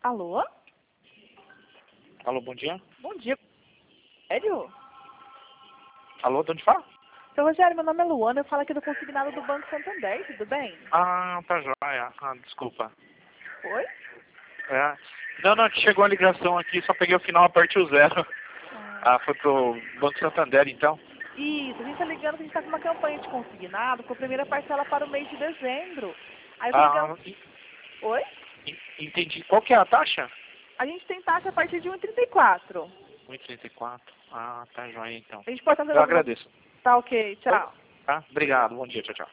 Alô? Alô, bom dia. Bom dia. Sério? Alô, de onde fala? Seu Rogério, meu nome é Luana, eu falo aqui do consignado do Banco Santander, tudo bem? Ah, tá joia. Ah, desculpa. Oi? É. Não, que chegou a ligação aqui, só peguei o final, aperte o 0. Foi pro Banco Santander, então. Isso, a gente tá ligando que a gente tá com uma campanha de consignado com a primeira parcela para o mês de dezembro. Aí eu tô ligando... Oi? Entendi. Qual que é a taxa? A gente tem taxa a partir de 1,34. 1,34. Ah, tá joia, então. A gente pode fazer Eu agradeço. Tá ok, tchau. Tá? Obrigado, bom dia, tchau, tchau.